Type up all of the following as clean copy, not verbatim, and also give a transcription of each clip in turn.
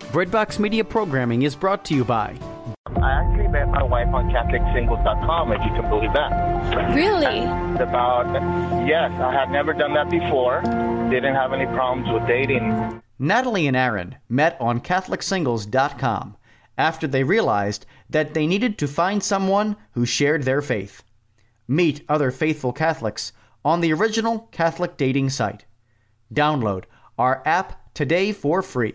Breadbox Media programming is brought to you by... I actually met my wife on CatholicSingles.com, if you can believe that. Really? Yes, I had never done that before. Didn't have any problems with dating. Natalie and Aaron met on CatholicSingles.com after they realized that they needed to find someone who shared their faith. Meet other faithful Catholics on the original Catholic dating site. Download our app today for free.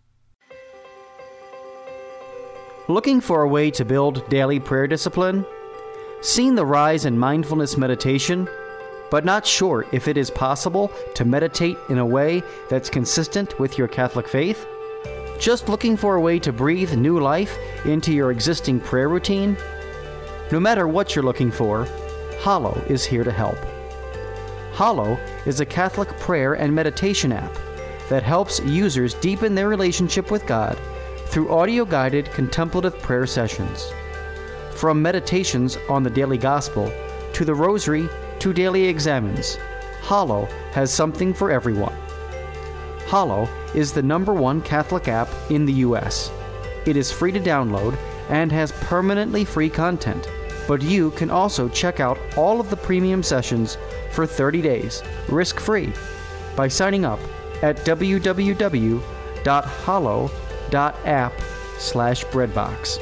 Looking for a way to build daily prayer discipline? Seen the rise in mindfulness meditation, but not sure if it is possible to meditate in a way that's consistent with your Catholic faith? Just looking for a way to breathe new life into your existing prayer routine? No matter what you're looking for, Hallow is here to help. Hallow is a Catholic prayer and meditation app that helps users deepen their relationship with God through audio-guided contemplative prayer sessions. From meditations on the daily gospel to the rosary to daily examens, Hallow has something for everyone. Hallow is the #1 Catholic app in the U.S. It is free to download and has permanently free content, but you can also check out all of the premium sessions for 30 days, risk-free, by signing up at www.hallow.app/breadbox.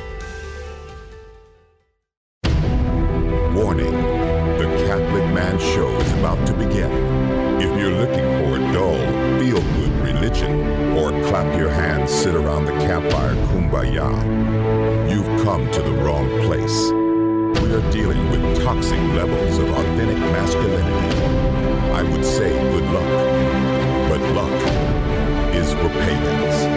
Warning, the Catholic Man Show is about to begin. If you're looking for a dull, feel-good religion, or clap your hands, sit around the campfire kumbaya, you've come to the wrong place. We are dealing with toxic levels of authentic masculinity. I would say good luck, but luck is for pagans.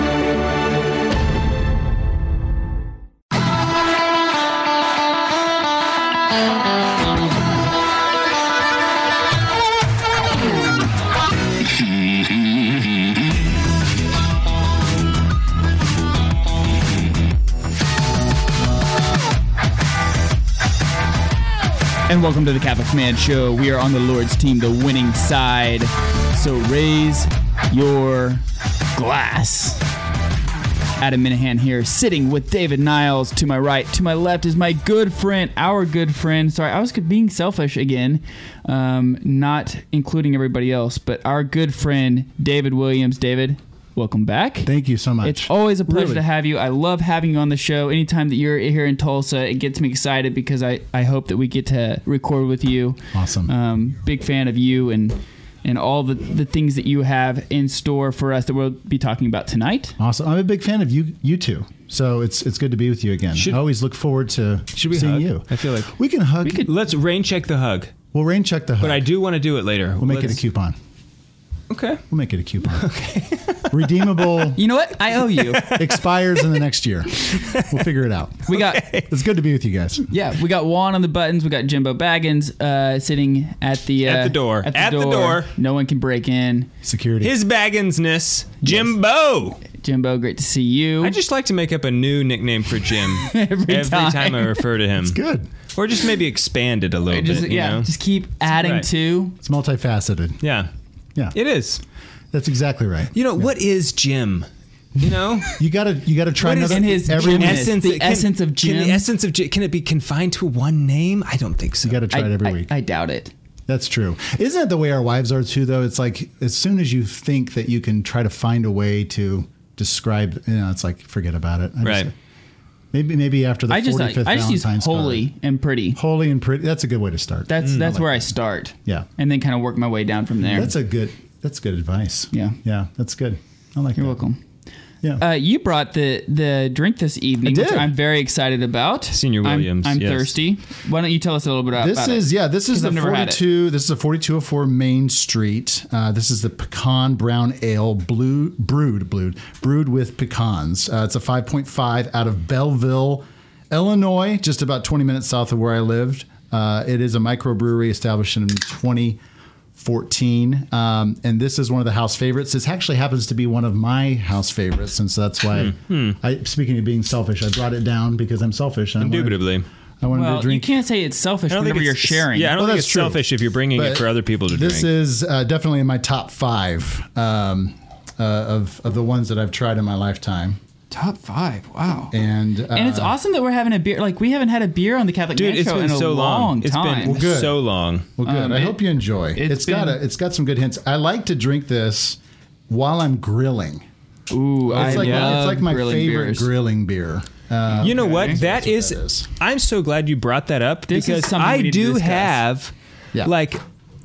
And welcome to the Catholic Man Show. We are on the Lord's team, the winning side. So raise your glass. Adam Minahan here, sitting with David Niles to my right. To my left is my good friend, our good friend. Sorry, I was being selfish again, not including everybody else, but our good friend, David Williams. David, welcome back. Thank you so much. It's always a pleasure Really? to have you. I love having you on the show. Anytime that you're here in Tulsa, it gets me excited because I hope that we get to record with you. Awesome. Big fan of you and all the things that you have in store for us that we'll be talking about tonight. Awesome. I'm a big fan of you two. So it's good to be with you again. I always look forward to we seeing hug? you. I feel like we can hug. Let's rain check the hug. We'll rain check the hug. But I do want to do it later. We'll make it a coupon. Okay. We'll make it a coupon. Okay. Redeemable. You know what? I owe you. Expires in the next year. We'll figure it out. We got. It's good to be with you guys. Yeah, we got Juan on the buttons. We got Jimbo Baggins sitting at the door. At the door. No one can break in. Security. His Bagginsness, Jimbo. Jimbo, great to see you. I just like to make up a new nickname for Jim every time I refer to him. It's good. Or just maybe expand it a little bit. You know? Just keep adding right. to. It's multifaceted. Yeah. Yeah. It is. That's exactly right. You know, what is Jim? You know? You gotta try What is another in his every Jim-ness? week. The essence of Jim? Can the essence of Jim, can it be confined to one name? I don't think so. You gotta try it every week. I doubt it. That's true. Isn't it the way our wives are too, though? It's like as soon as you think that you can try to find a way to describe, it's like, forget about it. Right. Maybe after the 45th I just use Valentine's holy card. and pretty. Holy and pretty. That's a good way to start. That's where I start. Yeah. And then kind of work my way down from there. That's good advice. Yeah. Yeah, that's good. I like You're that. welcome. Yeah. You brought the drink this evening, I which did. I'm very excited about. Senior Williams, I'm yes. thirsty. Why don't you tell us a little bit about This is it? this is 'Cause the I've never had it. 42. This is the 4204 Main Street. This is the pecan brown ale, brewed with pecans. It's a 5.5 out of Belleville, Illinois, just about 20 minutes south of where I lived. It is a microbrewery established in 2014, and this is one of the house favorites. This actually happens to be one of my house favorites, and so that's why. Speaking of being selfish, I brought it down because I'm selfish. And Indubitably. I wanted Well, to drink. you can't say it's selfish I don't whenever think you're it's- sharing. Yeah, I don't Well, think that's it's true. selfish if you're bringing it But for other people to this drink. is definitely in my top 5. of the ones that I've tried in my lifetime. Top 5. Wow. And it's awesome that we're having a beer. Like, we haven't had a beer on the Catholic Man Show in a long time. It's been so long. Well, good. I hope you enjoy. It's got some good hints. I like to drink this while I'm grilling. Ooh, it's like my favorite beers. Grilling beer. You know what? That is. I'm so glad you brought that up because I do have, like,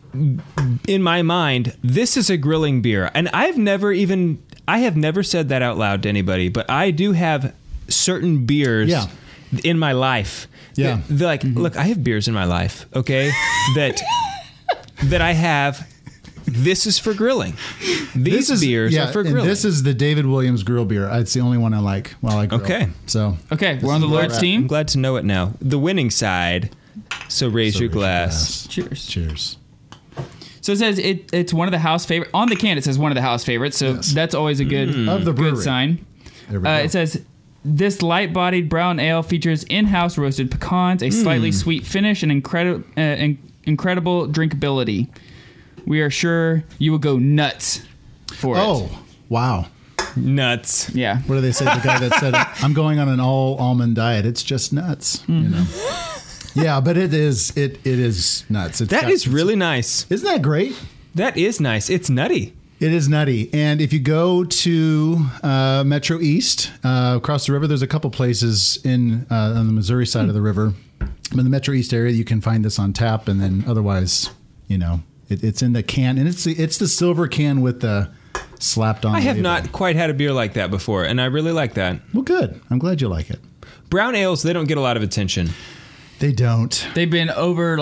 in my mind, this is a grilling beer, and I have never said that out loud to anybody, but I do have certain beers in my life. Yeah. They're like, look, I have beers in my life, okay, that I have. This is for grilling. These beers are for grilling. And this is the David Williams grill beer. It's the only one I like while I grill. Okay. So we're on the Lord's team. I'm glad to know it now. The winning side. So raise your glass. Cheers. Cheers. So it says it's one of the house favorite. On the can it says one of the house favorites. So that's always a good of the brewery. Good sign. There we go. It says this light-bodied brown ale features in-house roasted pecans, a slightly sweet finish, and incredible drinkability. We are sure you will go nuts for it. Oh, wow. Nuts. Yeah. What do they say? The guy that said, I'm going on an all almond diet. It's just nuts. You know? Yeah, but it is nuts. That is really nice. Isn't that great? That is nice. It's nutty. It is nutty. And if you go to Metro East, across the river, there's a couple places on the Missouri side of the river. In the Metro East area, you can find this on tap, and then otherwise, it's in the can, and it's the silver can with the slapped on. I have label. not quite had a beer like that before, and I really like that. Well, good. I'm glad you like it. Brown ales, they don't get a lot of attention. They don't. They've been over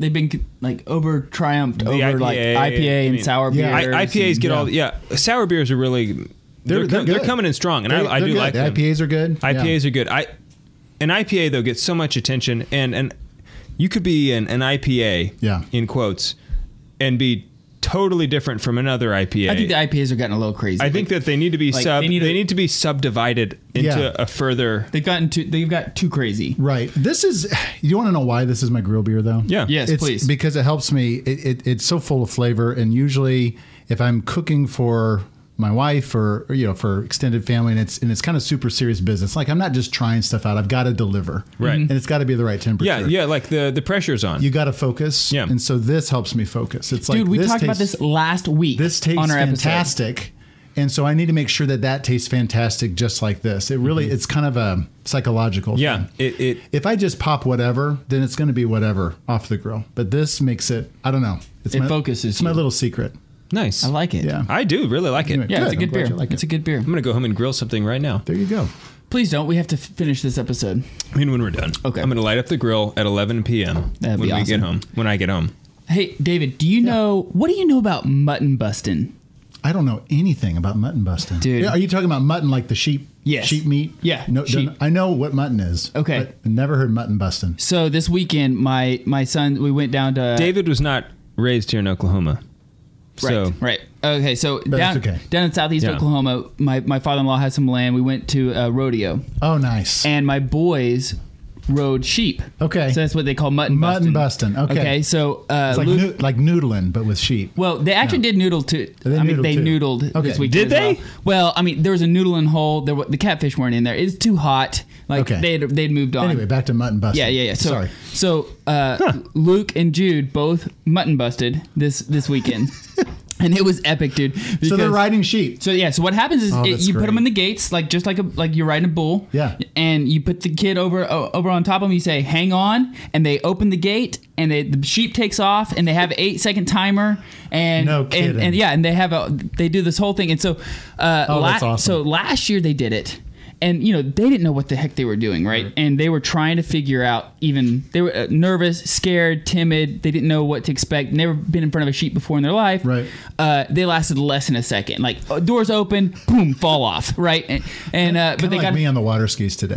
triumphed over like IPA and sour beers. IPAs get all sour beers are really they're coming in strong, and I do like them. IPAs are good. IPAs are good. An IPA though gets so much attention, and you could be an IPA in quotes and be totally different from another IPA. I think the IPAs are getting a little crazy. I think that they need to be they need to be subdivided into a further. They've got too crazy. Right. This is. You want to know why this is my grill beer though? Yeah. Yes, please. Because it helps me. It's so full of flavor, and usually if I'm cooking for my wife or for extended family, and it's kind of super serious business. Like I'm not just trying stuff out. I've got to deliver. Right. And it's got to be the right temperature. Yeah. Like the pressure's on. You got to focus. Yeah. And so this helps me focus. It's like, dude, we talked about this last week. This tastes on our fantastic. Episode. And so I need to make sure that tastes fantastic just like this. It really, it's kind of a psychological thing. If I just pop whatever, then it's going to be whatever off the grill. But this makes it, I don't know. It focuses. It's my little secret. Nice. I like it. Yeah. I do really like it. Anyway, it's a good beer. Like it's a good beer. I'm going to go home and grill something right now. There you go. Please don't. We have to finish this episode. I mean, when we're done. Okay. I'm going to light up the grill at 11 p.m. That'd be awesome. When I get home. Hey, David, what do you know about mutton busting? I don't know anything about mutton busting. Dude. Are you talking about mutton like the sheep? Yes. Sheep meat? Yeah, No, sheep. I know what mutton is. Okay. But I've never heard mutton busting. So this weekend, my son, we went down to... David was not raised here in Oklahoma. Right. Okay, so down in southeast Yeah. Oklahoma, my father-in-law has some land. We went to a rodeo. Oh, nice. And my boys rode sheep. Okay. So that's what they call mutton busting. Mutton busting. Okay. Okay, so It's like, Luke, like noodling, but with sheep. well, they actually did noodle too. They noodled Okay. this weekend. Did as they? Well, I mean, there was a noodling hole. The catfish weren't in there. It's too hot. Like they'd moved on. Anyway, back to mutton busting. Yeah. Sorry. So Luke and Jude both mutton busted this weekend. And it was epic, dude. So they're riding sheep. So what happens is that's you put great. them in the gates, like just like you're riding a bull. Yeah. And you put the kid over on top of them. You say, "Hang on," and they open the gate, and the sheep takes off, and they have an 8-second timer, and No kidding. and they do this whole thing, and so that's awesome. So last year they did it. And, they didn't know what the heck they were doing, right? And they were trying to figure out they were nervous, scared, timid. They didn't know what to expect. Never been in front of a sheep before in their life. Right. They lasted less than a second. Like, doors open, boom, fall off, right? But they got me on the water skis today.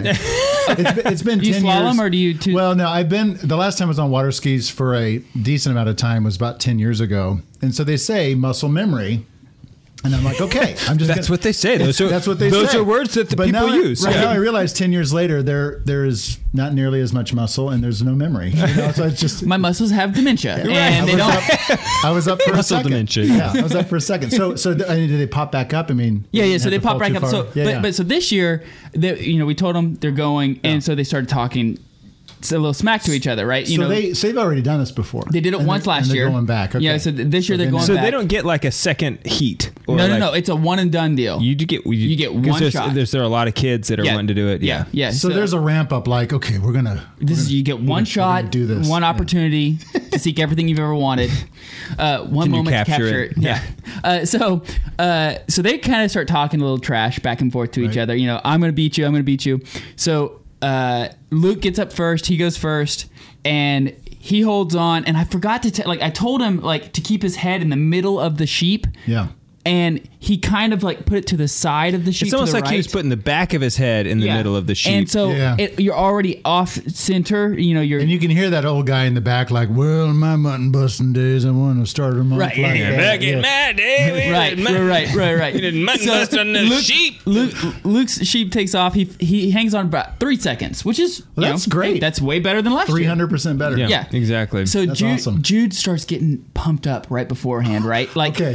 It's been 10 Do you years. slalom or do you... Well, no, the last time I was on water skis for a decent amount of time was about 10 years ago. And so they say muscle memory And I'm like, okay, That's what they say. That's what they say. Those are words that the people use. Right now, I realize 10 years later, there is not nearly as much muscle and there's no memory. So it's just my muscles have dementia, and they don't. I was up for a second. Dementia. Yeah, I was up for a second. So did they pop back up? I mean, yeah. So they pop back up. So, but so this year, we told them they're going, and so they started talking. It's a little smack to each other, right? They've already done this before. They did it once last year. They're going back. Okay. Yeah, so this year they're going back. So they don't get like a second heat. No. It's a one and done deal. You get one shot. There are a lot of kids that are wanting to do it. Yeah. So there's a ramp up. Like, okay, you get one shot, do this, one opportunity to seek everything you've ever wanted. One moment to capture it. Yeah. So they kind of start talking a little trash back and forth to each other. I'm going to beat you. I'm going to beat you. So. Luke gets up first. He goes first, and he holds on. And I forgot to I told him to keep his head in the middle of the sheep. Yeah. And he kind of put it to the side of the sheep. It's almost like he was putting the back of his head in the middle of the sheep. And so you're already off center. And you can hear that old guy in the back like, well, in my mutton busting days, I want to start them off right. like that. Back in my day. Right. You did mutton bust on the sheep. Luke's sheep takes off. He hangs on about 3 seconds, which is that's great. That's way better than last year. 300% better. Yeah, exactly. So Jude starts getting pumped up right beforehand, right?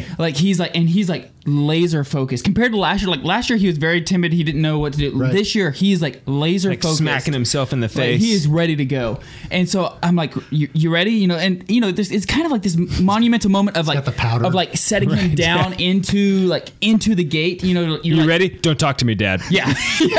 He's laser focused compared to last year. Like last year, he was very timid. He didn't know what to do. Right. This year, he's laser focused, smacking himself in the face. He is ready to go. And so I'm like, "You ready?" It's kind of like this monumental moment of got the powder. of setting him down into the gate. You ready? Don't talk to me, Dad. Yeah.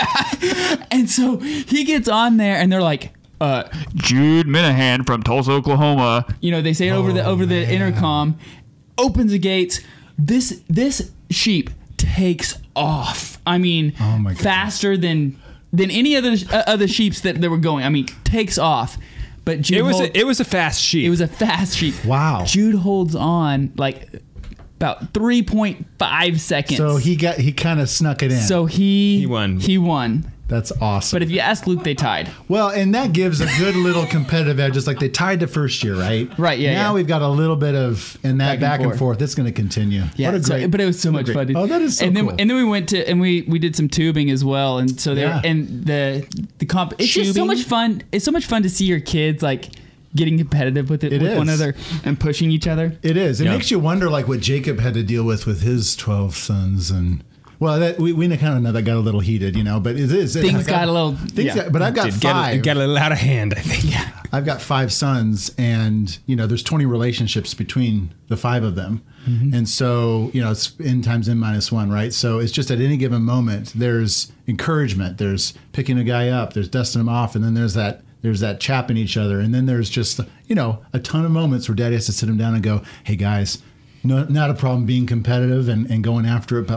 And so he gets on there, and they're like, Jude Minahan from Tulsa, Oklahoma. They say it over the intercom. Opens the gates. This sheep takes off. I mean, faster than any other sheeps that were going. I mean, takes off. But Jude it was a fast sheep. It was a fast sheep. Wow. Jude holds on about 3.5 seconds. So he kind of snuck it in. So he won. He won. That's awesome. But if you ask Luke, they tied. Well, and that gives a good little competitive edge. Just like they tied the first year, right? Right, yeah. Now we've got a little bit of, and that back and forth. It's going to continue. Yeah, but it was so much fun. Oh, that is so cool. And then we went to, and we did some tubing as well. And so the comp, it's just so much fun. It's so much fun to see your kids getting competitive with one another and pushing each other. It is. It makes you wonder what Jacob had to deal with his 12 sons and. Well, we kind of know that got a little heated, but it is. Things got a little. But I've got 5. It got a little out of hand, I think. Yeah. I've got 5 sons, and there's 20 relationships between the 5 of them, and so it's n times n minus 1, right? So it's just at any given moment, there's encouragement, there's picking a guy up, there's dusting him off, and then there's that chapping each other, and then there's just a ton of moments where Daddy has to sit him down and go, "Hey guys." No, not a problem being competitive and going after it, but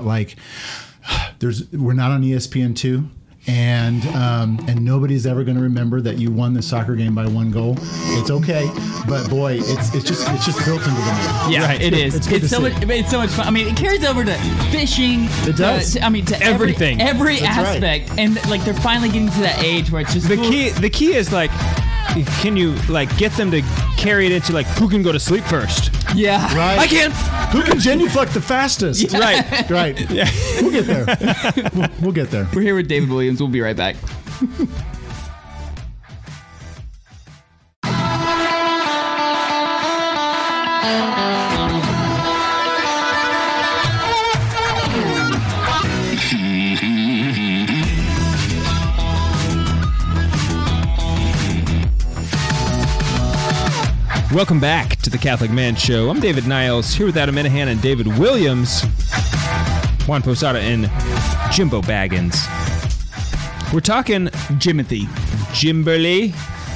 we're not on ESPN2, and nobody's ever going to remember that you won the soccer game by 1 goal. It's okay, but boy, it's just built into the name. Yeah, right. It is. It's so much fun. I mean, it carries over to fishing. It does. To everything, every aspect, right. And they're finally getting to that age where it's just the key. The key is can you get them to carry it into who can go to sleep first? Yeah, right. I can. Who can genuflect the fastest? Yeah. Right. Yeah. We'll get there. We'll get there. We're here with David Williams. We'll be right back. Welcome back to the Catholic Man Show. I'm David Niles, here with Adam Minahan and David Williams, Juan Posada, and Jimbo Baggins. We're talking Jimberly.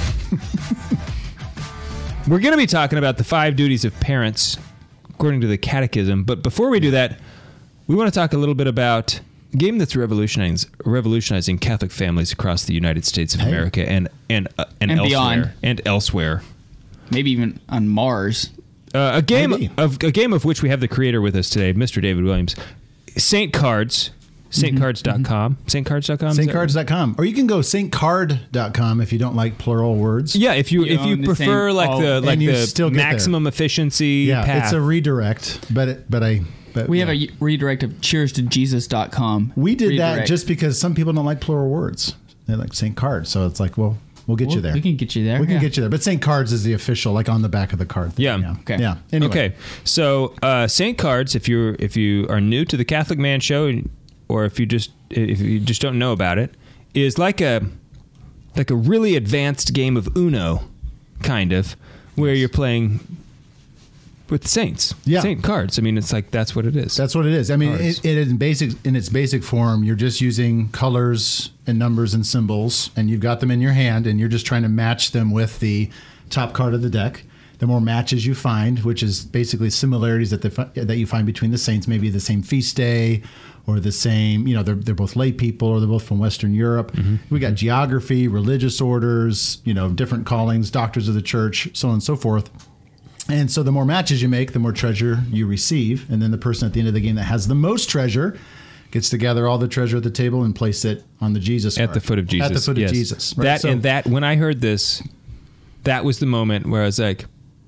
We're going to be talking about the 5 duties of parents, according to the Catechism. But before we do that, we want to talk a little bit about a game that's revolutionizing Catholic families across the United States of America and elsewhere. Beyond. And elsewhere. Maybe even on Mars. A game of which we have the creator with us today, Mr. David Williams. Saint Cards. SaintCards.com. SaintCards.com? SaintCards.com. Or you can go SaintCard.com if you don't like plural words. Yeah, if you prefer the maximum efficiency path. It's a redirect, but But we have a redirect of cheers-to-jesus.com. We did that just because some people don't like plural words. They like St. Card. So it's like, well, we'll get you there. We can get you there. We can get you there. But St. Cards is the official, like on the back of the card thing. Yeah. Okay. Yeah. Anyway. Okay. So St. Cards, if you are new to the Catholic Man Show, or if you just don't know about it, is like a really advanced game of Uno, kind of, where you're playing with saints. Yeah. Saint cards. I mean, it's like that's what it is. That's what it is. I mean, it is in its basic form. You're just using colors and numbers and symbols, and you've got them in your hand, and you're just trying to match them with the top card of the deck. The more matches you find, which is basically similarities that you find between the saints, maybe the same feast day or the same, they're both lay people or they're both from Western Europe. Mm-hmm. We got geography, religious orders, different callings, doctors of the church, so on and so forth. And so the more matches you make, the more treasure you receive. And then the person at the end of the game that has the most treasure gets to gather all the treasure at the table and place it on the Jesus card. At the foot of Jesus. At the foot of Jesus. Right? That when I heard this, that was the moment where I was like,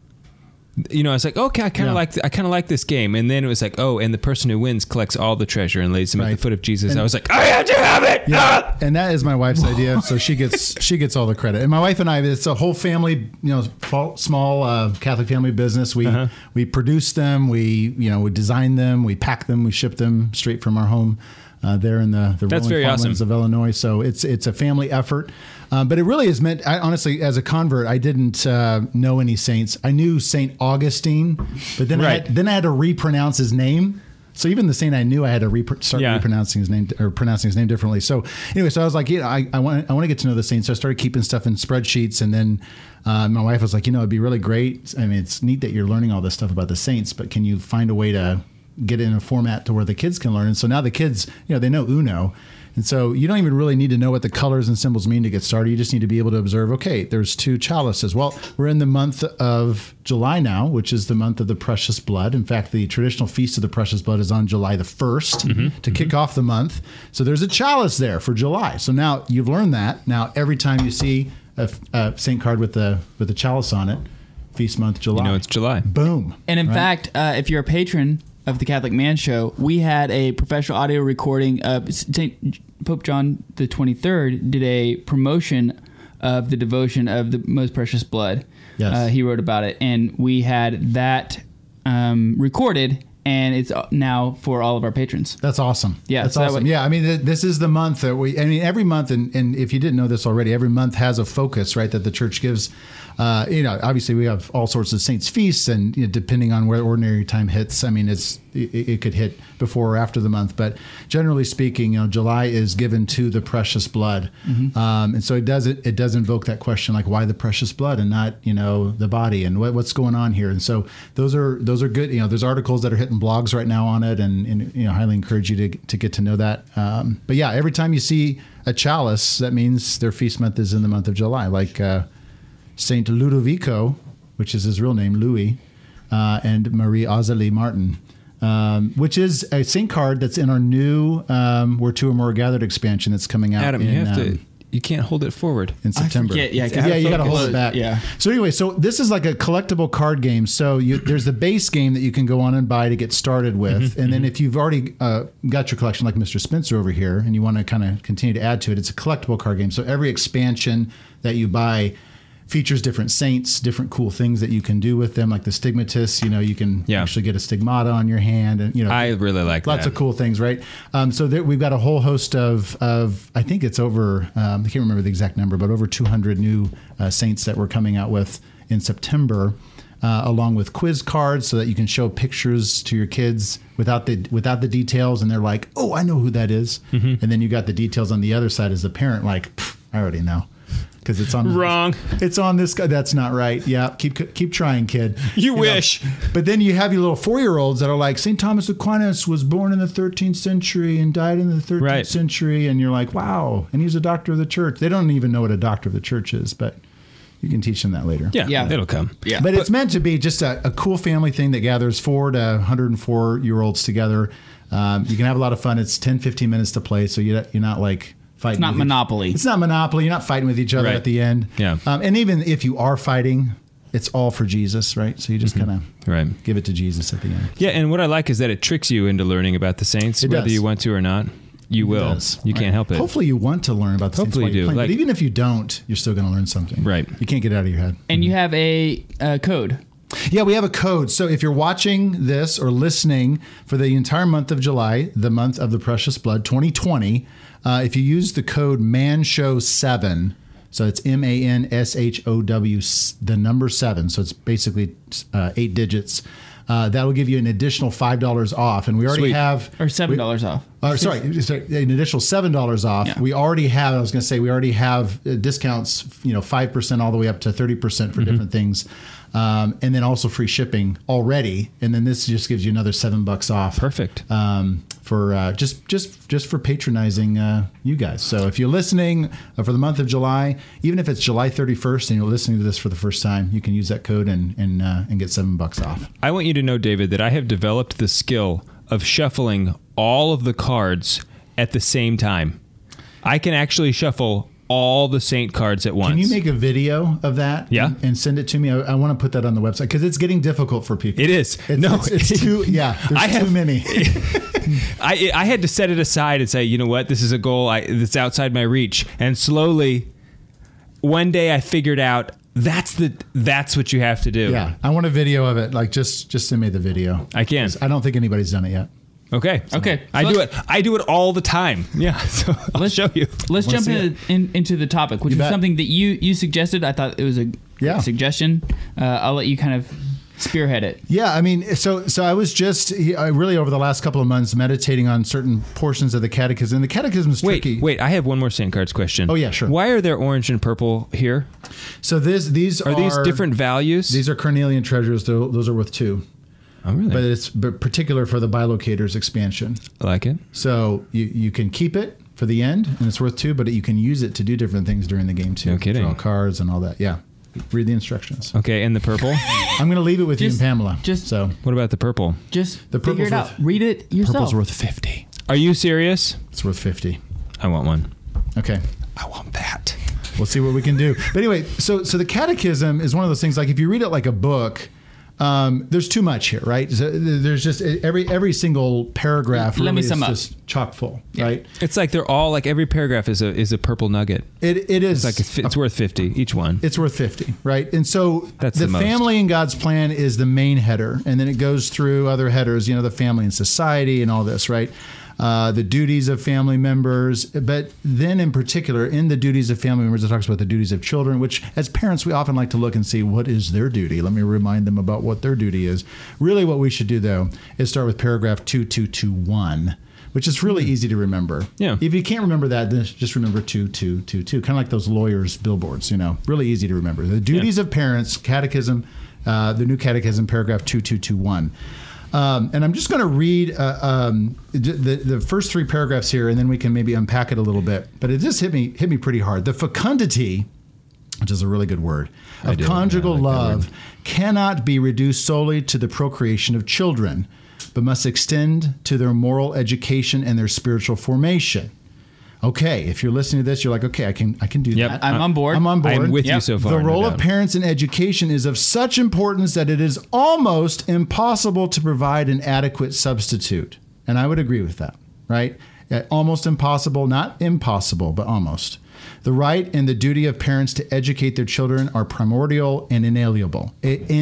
I was like, okay, I kind of like this game. And then it was like, oh, and the person who wins collects all the treasure and lays them at the foot of Jesus. And I was like, I have to have it. Yeah. And that is my wife's idea, so she gets all the credit. And my wife and I, it's a whole family, small Catholic family business. We produce them, we design them, we pack them, we ship them straight from our home. There in the That's rolling very farmlands of Illinois. So it's a family effort. But it really is meant, honestly, as a convert, I didn't know any saints. I knew St. Augustine, but then I had to repronounce his name. So even the saint I knew, I had to start repronouncing his name or pronouncing his name differently. So anyway, so I was like, I want to get to know the saints. So I started keeping stuff in spreadsheets, and then my wife was like, it'd be really great. I mean, it's neat that you're learning all this stuff about the saints, but can you find a way to get it in a format to where the kids can learn? And so now the kids, they know Uno. And so you don't even really need to know what the colors and symbols mean to get started. You just need to be able to observe, okay, there's 2 chalices. Well, we're in the month of July now, which is the month of the Precious Blood. In fact, the traditional Feast of the Precious Blood is on July the 1st to kick off the month. So there's a chalice there for July. So now you've learned that. Now every time you see a saint card with the chalice on it, feast month July. It's July. Boom. And in fact, if you're a patron of the Catholic Man Show, we had a professional audio recording of Pope John the 23rd did a promotion of the devotion of the Most Precious Blood. Yes. He wrote about it, and we had that recorded, and it's now for all of our patrons. That's awesome. Yeah, that's awesome. I mean, this is the month that every month, and if you didn't know this already, every month has a focus, right, that the church gives. Obviously we have all sorts of saints' feasts, and depending on where ordinary time hits, I mean, it could hit before or after the month, but generally speaking, July is given to the precious blood, and so it does invoke that question, like, why the precious blood and not the body, and what's going on here? And so those are good. There's articles that are hitting blogs right now on it, and highly encourage you to get to know that. But yeah, every time you see a chalice, that means their feast month is in the month of July, like Saint Ludovico, which is his real name, Louis, and Marie Azalie Martin, which is a saint card that's in our new Where Two or More Gathered expansion that's coming out. Adam, you can't hold it forward in September. I forget, you got to hold it back. Yeah. So anyway, this is like a collectible card game. So there's the base game that you can go on and buy to get started with, and then if you've already got your collection, like Mr. Spencer over here, and you want to kind of continue to add to it, it's a collectible card game. So every expansion that you buy features different saints, different cool things that you can do with them, like the stigmatists. You can actually get a stigmata on your hand, and I really like lots of cool things, right? So we've got a whole host of I think it's over I can't remember the exact number, but over 200 new saints that we're coming out with in September, along with quiz cards, so that you can show pictures to your kids without the details, and they're like, oh, I know who that is, and then you got the details on the other side as the parent, like, I already know. Because it's on wrong. It's on this guy. That's not right. Yeah, keep trying, kid. You wish. But then you have your little 4-year-olds that are like, St. Thomas Aquinas was born in the 13th century and died in the 13th century, and you're like, wow. And he's a doctor of the church. They don't even know what a doctor of the church is, but you can teach them that later. Yeah, it'll come. Yeah, but it's meant to be just a cool family thing that gathers 4 to 104-year-olds together. You can have a lot of fun. It's 10-15 minutes to play, so you're not like fighting. It's not Monopoly. It's not Monopoly. You're not fighting with each other at the end. Yeah. And even if you are fighting, it's all for Jesus, right? So you just kind of give it to Jesus at the end. Yeah, and what I like is that it tricks you into learning about the saints, whether you want to or not. You will. You can't help it. Hopefully you want to learn about the saints. Hopefully you do. But even if you don't, you're still going to learn something. Right. You can't get it out of your head. And you have a code. Yeah, we have a code. So if you're watching this or listening for the entire month of July, the month of the precious blood, 2020, if you use the code MANSHOW7, so it's MANSHOW, the number 7. So it's basically 8 digits. That'll give you an additional $5 off. And we already have... Or $7 off. Sorry, an additional $7 off. Yeah. We already have, we already have discounts, 5% all the way up to 30% for different things. And then also free shipping already. And then this just gives you another $7 off. Perfect. For just for patronizing you guys. So if you're listening for the month of July, even if it's July 31st and you're listening to this for the first time, you can use that code and get $7 off. I want you to know, David, that I have developed the skill of shuffling all of the cards at the same time. I can actually shuffle all the saint cards at once. Can you make a video of that? Yeah. And send it to me? I want to put that on the website because it's getting difficult for people. It is. It's too, there's too many. I had to set it aside and say, you know what? This is a goal that's outside my reach. And slowly, one day I figured out that's what you have to do. Yeah. I want a video of it. Like just send me the video. I can. I don't think anybody's done it yet. Okay. Okay. I do it all the time. Yeah. So let's show you. Let's jump into the topic, which was something that you suggested. I thought it was a suggestion. I'll let you kind of spearhead it. Yeah. I mean, so I was just really over the last couple of months meditating on certain portions of the catechism. And the catechism is tricky. Wait. I have one more Saint Cards question. Oh yeah, sure. Why are there orange and purple here? So these are these different values? These are carnelian treasures. Those are worth 2. Oh, really? But it's particular for the Bilocators expansion. I like it. So you can keep it for the end, and it's worth 2, but you can use it to do different things during the game, too. No kidding. Draw cards and all that. Yeah. Read the instructions. Okay, and the purple? I'm going to leave it with you and Pamela. What about the purple? The figure it out. Read it yourself. Purple's worth 50. Are you serious? It's worth 50. I want one. Okay. I want that. We'll see what we can do. But anyway, so the catechism is one of those things, like if you read it like a book, there's too much here, right? So there's just every single paragraph really is just chock full, right? It's like they're all like every paragraph is a purple nugget. It is. It's like it's worth 50 each one. It's worth 50, right? And so that's the family in God's plan is the main header, and then it goes through other headers, the family and society and all this, right? The duties of family members, but then in particular, in the duties of family members, it talks about the duties of children, which as parents, we often like to look and see what is their duty. Let me remind them about what their duty is. Really what we should do, though, is start with paragraph 2221, which is really easy to remember. Yeah. If you can't remember that, then just remember 2222, kind of like those lawyers' billboards, really easy to remember. The duties of parents, catechism, the new catechism, paragraph 2221. And I'm just going to read the first 3 paragraphs here, and then we can maybe unpack it a little bit. But it just hit me pretty hard. The fecundity, which is a really good word, of conjugal love cannot be reduced solely to the procreation of children, but must extend to their moral education and their spiritual formation. Okay, if you're listening to this, you're like, okay, I can do that. I'm on board. I'm on board. I'm with you so far. The role of parents in education is of such importance that it is almost impossible to provide an adequate substitute. And I would agree with that, right? Almost impossible, not impossible, but almost. The right and the duty of parents to educate their children are primordial and inalienable.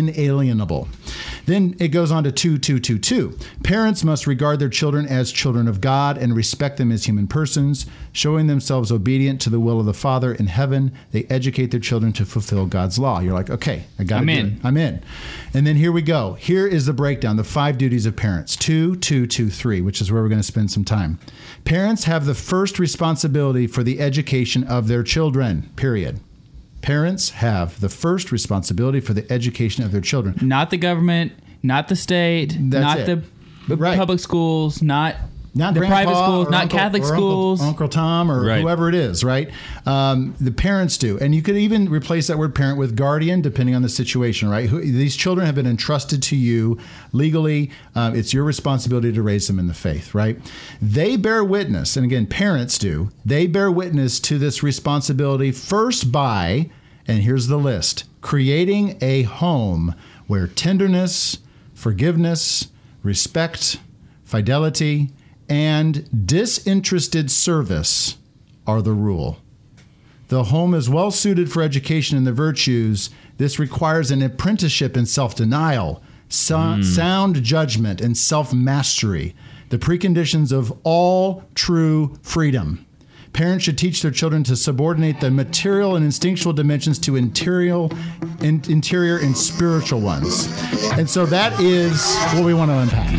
Then it goes on to 2222. Parents must regard their children as children of God and respect them as human persons, showing themselves obedient to the will of the Father in heaven. They educate their children to fulfill God's law. You're like, okay, I'm in. And then here we go. Here is the breakdown, the 5 duties of parents. 2223, which is where we're going to spend some time. Parents have the first responsibility for the education of their children, period. Parents have the first responsibility for the education of their children. Not the government, not the state, not the public schools, not the private schools, not Catholic schools. Uncle Tom or whoever it is, right? The parents do. And you could even replace that word parent with guardian, depending on the situation, right? These children have been entrusted to you legally. It's your responsibility to raise them in the faith, right? They bear witness, and again, parents do. They bear witness to this responsibility first by, and here's the list, creating a home where tenderness, forgiveness, respect, fidelity, and disinterested service are the rule. The home is well suited for education in the virtues. This requires an apprenticeship in self-denial, sound judgment, and self-mastery, the preconditions of all true freedom. Parents should teach their children to subordinate the material and instinctual dimensions to interior and spiritual ones. And so that is what we want to unpack.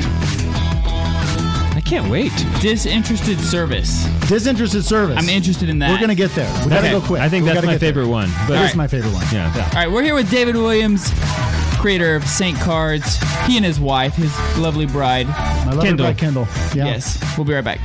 I can't wait. Disinterested service. Disinterested service. I'm interested in that. We're going to get there. We got to go quick. I think that's my favorite one. But it is my favorite one. Yeah. All right, we're here with David Williams, creator of Saint Cards. He and his wife, his lovely bride, My lovely bride, Kendall. Yeah. Yes. We'll be right back.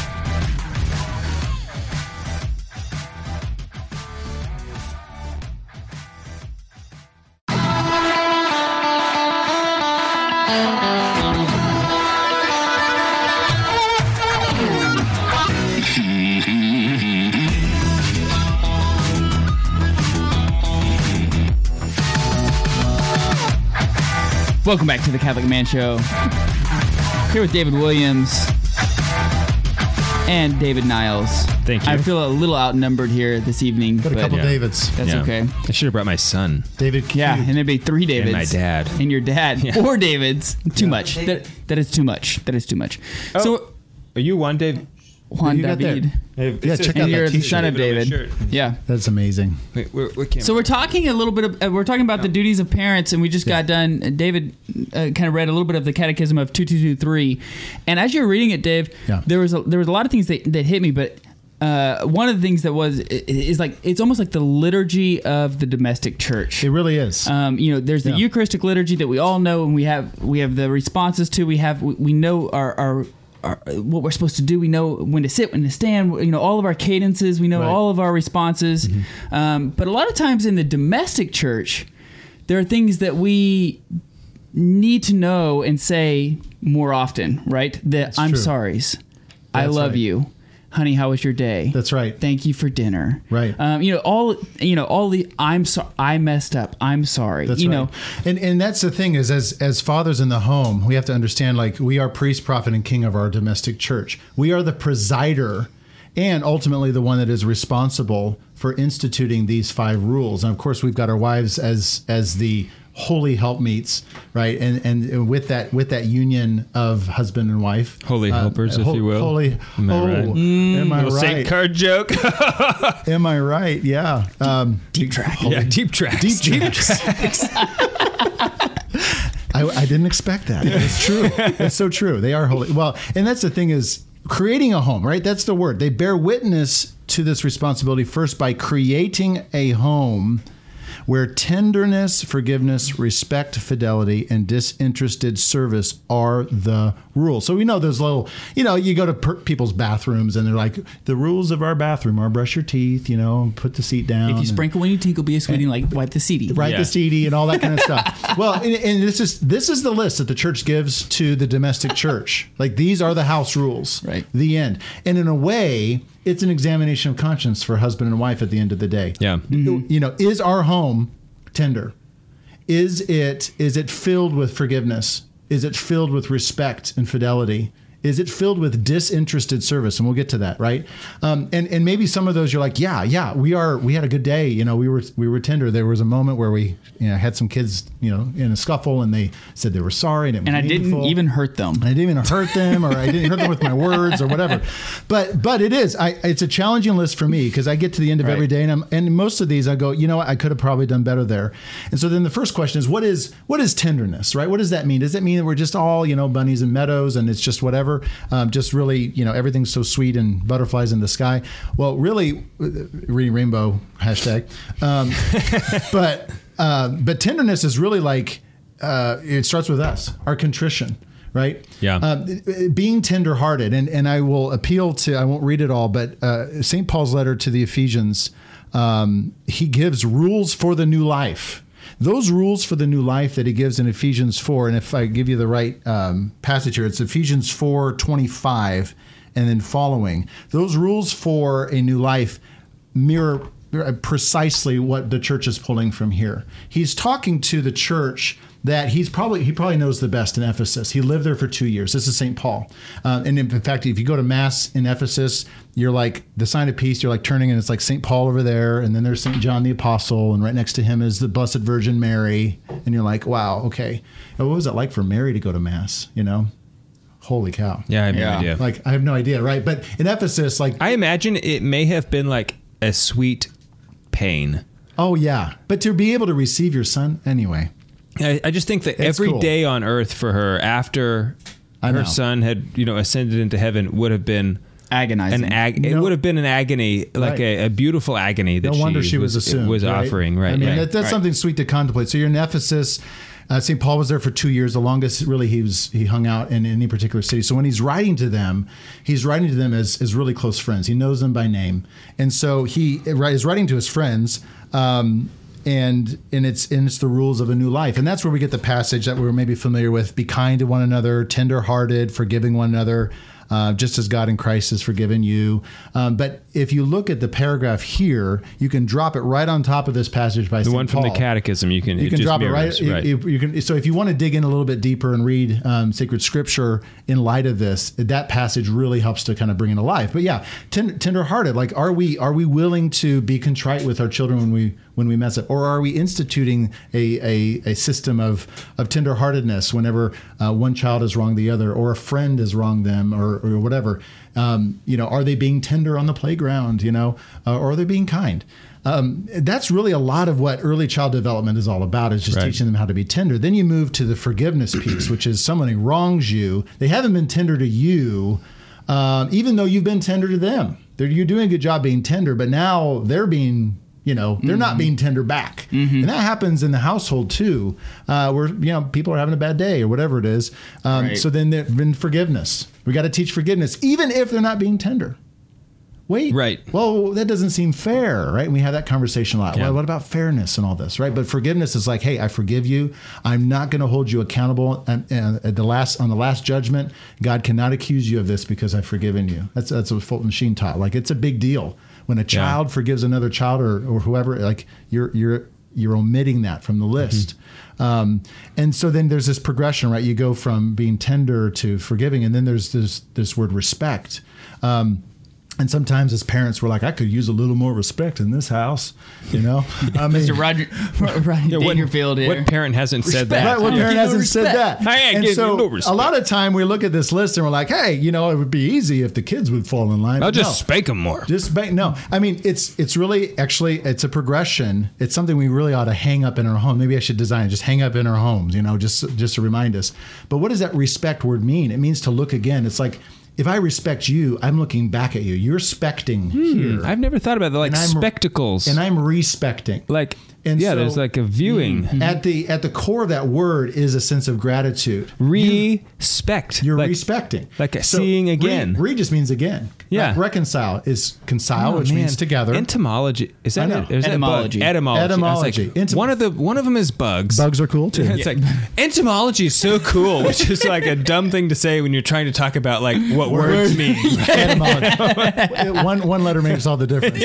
Welcome back to the Catholic Man Show. Here with David Williams and David Niles. Thank you. I feel a little outnumbered here this evening. Got a couple Davids. That's okay. I should have brought my son. David Q. Yeah, and there'd be 3 Davids. And my dad. And your dad. Yeah. 4 Davids. Too much. That is too much. That is too much. Oh, So, are you one, Dave? Juan you got David. Yeah, check And out you're that the t-shirt. son of David. Yeah. That's amazing. Wait, what camera? So we're talking a little bit of, we're talking about the duties of parents, and we just got done. David kind of read a little bit of the Catechism of 2223, and as you're reading it, Dave, there was a lot of things that hit me, but one of the things that is like, it's almost like the liturgy of the domestic church. It really is. There's the Eucharistic liturgy that we all know, and we have the responses to. We know our what we're supposed to do. We know when to sit, when to stand. All of our cadences. We know all of our responses. Mm-hmm. But a lot of times in the domestic church, there are things that we need to know and say more often. Right? The I'm sorry's. I love you. Honey, how was your day? That's right. Thank you for dinner. Right. All the I'm sorry. I messed up. I'm sorry. That's right. And that's the thing is, as fathers in the home, we have to understand, like, we are priest, prophet, and king of our domestic church. We are the presider and ultimately the one that is responsible for instituting these 5 rules. And of course, we've got our wives as the holy helpmeets, right? And with that union of husband and wife, holy helpers, if you will. Holy, am I right? Am I right? Saint Card joke. Am I right? Yeah. Deep track. Deep tracks. I didn't expect that. It's true. It's so true. They are holy. Well, and that's the thing is creating a home, right? That's the word. They bear witness to this responsibility first by creating a home where tenderness, forgiveness, respect, fidelity, and disinterested service are the rules. So we know those little, you go to people's bathrooms and they're like, the rules of our bathroom are brush your teeth, put the seat down. If you sprinkle when you tinkle, be a sweetie, like wipe the seedy. Right, the seedy and all that kind of stuff. Well, and this is the list that the church gives to the domestic church. Like, these are the house rules. Right. The end. And in a way, it's an examination of conscience for husband and wife at the end of the day. Yeah. Mm-hmm. Is our home tender? Is it filled with forgiveness? Is it filled with respect and fidelity? Is it filled with disinterested service? And we'll get to that, right? And maybe some of those you're like, we had a good day. We were tender. There was a moment where we had some kids, in a scuffle, and they said they were sorry, and I didn't even hurt them. I didn't even hurt them, or I didn't hurt them with my words or whatever. But it is. It's a challenging list for me because I get to the end of every day, and most of these I go, I could have probably done better there. And so then the first question is, what is tenderness, right? What does that mean? Does that mean that we're just all bunnies and meadows and it's just whatever? Just really, everything's so sweet and butterflies in the sky. Well, really, reading rainbow hashtag. But tenderness is really like, it starts with us, our contrition, right? Yeah. Being tenderhearted. And I will appeal to, I won't read it all, but St. Paul's letter to the Ephesians, he gives rules for the new life. Those rules for the new life that he gives in Ephesians 4, and if I give you the right passage here, it's Ephesians 4:25 and then following. Those rules for a new life mirror precisely what the church is pulling from here. He's talking to the church that he probably knows the best in Ephesus. He lived there for 2 years. This is St. Paul. And in fact, if you go to Mass in Ephesus, you're like the sign of peace. You're like turning and it's like St. Paul over there. And then there's St. John the Apostle. And right next to him is the Blessed Virgin Mary. And you're like, wow, okay. And what was it like for Mary to go to Mass, you know? Holy cow. Yeah, I have no idea. Like, I have no idea, right? But in Ephesus, like... I imagine it may have been like a sweet pain. Oh, yeah. But to be able to receive your son anyway... I just think that every day on earth for her after her son had, ascended into heaven would have been agonizing. It would have been an agony, like a beautiful agony that she was assumed, was right? offering. Right. I mean, that's something sweet to contemplate. So you're in Ephesus. St. Paul was there for 2 years, the longest really he hung out in any particular city. So when he's writing to them as really close friends. He knows them by name. And so he is writing to his friends, and it's the rules of a new life. And that's where we get the passage that we're maybe familiar with: be kind to one another, tender-hearted, forgiving one another, just as God in Christ has forgiven you. But if you look at the paragraph here, you can drop it right on top of this passage by St. Paul. The one from the Catechism, you can drop mirrors, it right. You can. So if you want to dig in a little bit deeper and read sacred scripture in light of this, that passage really helps to kind of bring it to life. But yeah, tender-hearted. Like, are we willing to be contrite with our children when we mess up, or are we instituting a system of tenderheartedness whenever one child has wronged the other, or a friend has wronged them, or whatever? Are they being tender on the playground? Or are they being kind? That's really a lot of what early child development is all about, is just teaching them how to be tender. Then you move to the forgiveness piece, which is someone who wrongs you. They haven't been tender to you, even though you've been tender to them. You're doing a good job being tender, but now they're being... they're not being tender back. Mm-hmm. And that happens in the household too, where, people are having a bad day or whatever it is. So then there's been forgiveness. We got to teach forgiveness, even if they're not being tender. Wait. Right. Well, that doesn't seem fair, right? And we have that conversation a lot. Yeah. Well, what about fairness and all this, right? But forgiveness is like, hey, I forgive you. I'm not going to hold you accountable. And on the last judgment, God cannot accuse you of this because I've forgiven you. That's what Fulton Sheen taught. Like, it's a big deal. When a child forgives another child or whoever, like you're omitting that from the list. Mm-hmm. And so then there's this progression, right? You go from being tender to forgiving, and then there's this word respect. And sometimes as parents, we're like, I could use a little more respect in this house, I mean, Mr. Rodney Dangerfield here. What parent hasn't said that? Right, what parent hasn't said that? And so a lot of time we look at this list and we're like, hey, it would be easy if the kids would fall in line. I'll just spank them more. No. I mean, it's really, actually, it's a progression. It's something we really ought to hang up in our home. Maybe I should design it, just hang up in our homes, just to remind us. But what does that respect word mean? It means to look again. It's like, if I respect you, I'm looking back at you. You're specting here. I've never thought about that, like spectacles. And I'm respecting. There's like a viewing. Mm-hmm. At the core of that word is a sense of gratitude. Respect. You're respecting. Like seeing again. Re just means again. Yeah. Like reconcile is concile, which means together. Entomology. Is that etymology? Etymology. One of them is bugs. Bugs are cool too. It's like entomology is so cool, which is like a dumb thing to say when you're trying to talk about like what words mean. Etymology. one letter makes all the difference,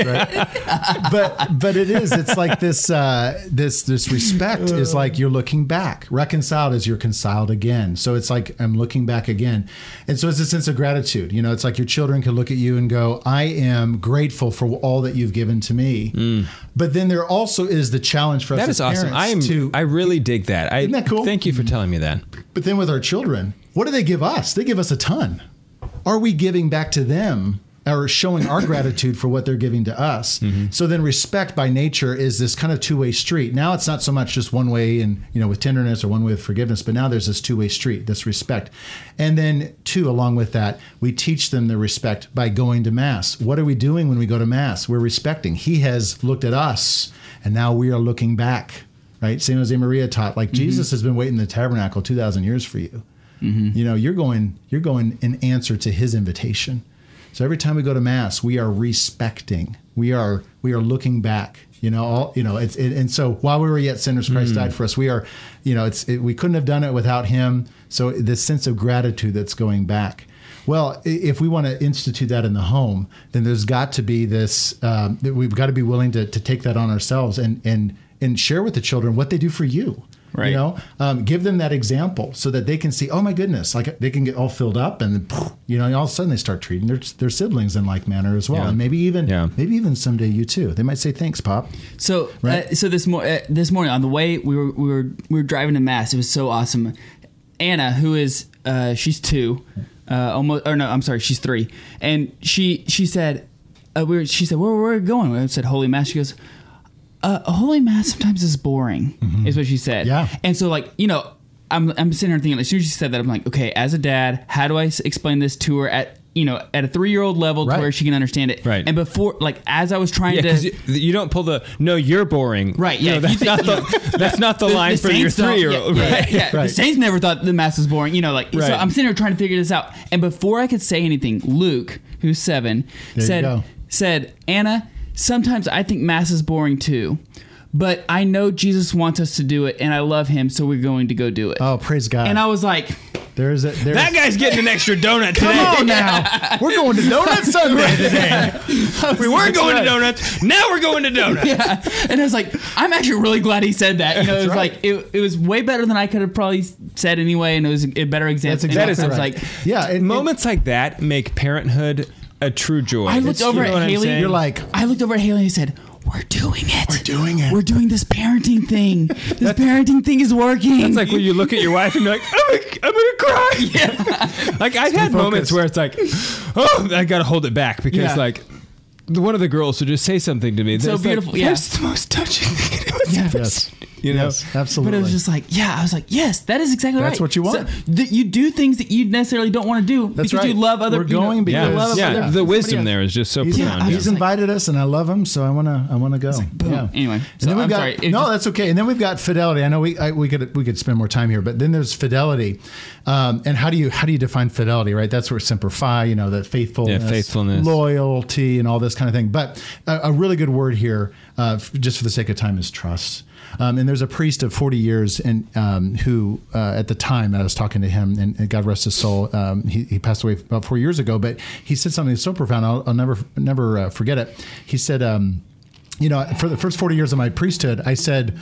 right? But it is. It's like this. This respect is like you're looking back. Reconciled is you're conciled again. So it's like I'm looking back again. And so it's a sense of gratitude. It's like your children can look at you and go, I am grateful for all that you've given to me. Mm. But then there also is the challenge for us as parents. That is awesome. I really dig that. Isn't that cool? Thank you for telling me that. But then with our children, what do they give us? They give us a ton. Are we giving back to them? Or showing our gratitude for what they're giving to us. Mm-hmm. So then respect by nature is this kind of two-way street. Now it's not so much just one way and, with tenderness or one way with forgiveness, but now there's this two-way street, this respect. And then along with that, we teach them the respect by going to Mass. What are we doing when we go to Mass? We're respecting. He has looked at us and now we are looking back, right? St. Jose Maria taught, like, mm-hmm. Jesus has been waiting in the tabernacle 2,000 years for you. Mm-hmm. You're going in answer to his invitation. So every time we go to Mass, we are respecting. We are looking back. And so while we were yet sinners, Christ died for us. We are, we couldn't have done it without him. So this sense of gratitude that's going back. Well, if we want to institute that in the home, then there's got to be this. We've got to be willing to take that on ourselves and share with the children what they do for you. Right. You know, give them that example so that they can see, oh my goodness, like they can get all filled up, and you know, all of a sudden they start treating their siblings in like manner as well, and maybe even someday you too. They might say thanks, Pop. So so this morning on the way we were driving to Mass. It was so awesome. Anna, who is she's 2, she's 3, and she said she said where we're going. I said Holy Mass. She goes, Holy Mass sometimes is boring, is what she said. Yeah. And so, like, you know, I'm sitting here thinking, as soon as she said that, I'm like, okay, as a dad, how do I explain this to her at a 3-year-old level to where she can understand it? Right. And before, like, as I was trying to, because you don't pull no, you're boring. Right. Yeah. No, that's not the line for your 3-year-old. Right. The Saints never thought the Mass was boring. You know, like, so I'm sitting here trying to figure this out. And before I could say anything, Luke, who's 7, said, Anna, sometimes I think Mass is boring too, but I know Jesus wants us to do it, and I love him, so we're going to go do it. Oh, praise God. And I was like, that guy's getting an extra donut today. Come on now. We're going to Donut Sunday today. We were going to donuts. Now we're going to donuts. Yeah. And I was like, I'm actually really glad he said that. You know, it was like, it was way better than I could have probably said anyway, and it was a better example. That's exactly right. Like, yeah. Moments like that make parenthood a true joy. I looked over at Haley. You're like, I looked over at Haley and said, we're doing it. We're doing this parenting thing. This parenting thing is working. That's like when you look at your wife and you're like, I'm gonna cry. Yeah. Like I've had moments where it's like, oh, I gotta hold it back because like one of the girls would just say something to me. So beautiful. Like, that's the most touching thing. Yes. You know? Yes, absolutely. But it was just like, I was like, yes, that is exactly right. That's what you want. So, you do things that you necessarily don't want to do because you love other people. We're going because the wisdom there is just so profound. He's invited us, and I love him, so I want to go. Like, Anyway, so and then that's okay. And then we've got fidelity. I know we could spend more time here, but then there's fidelity. And how do you define fidelity? Right, that's where Semper Fi. You know, that faithfulness, loyalty, and all this kind of thing. But a really good word here, just for the sake of time, is trust. And there's a priest of 40 years and who, at the time I was talking to him, and God rest his soul, he passed away about 4 years ago, but he said something so profound, I'll never forget it. He said, for the first 40 years of my priesthood, I said,